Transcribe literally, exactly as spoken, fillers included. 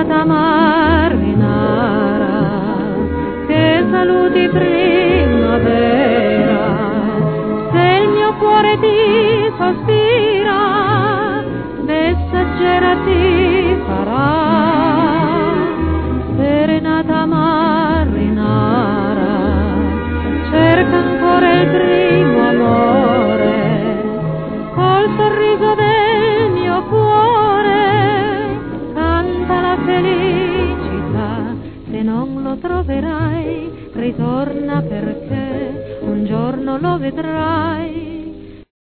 serenata marinara, che saluti primavera, se il mio cuore ti sospira, messaggera ti farà. Serenata marinara, cerca ancora il primo amore, col sorriso del mio cuore, canta la felicità. Se non lo troverai, ritorna perché un giorno lo vedrai.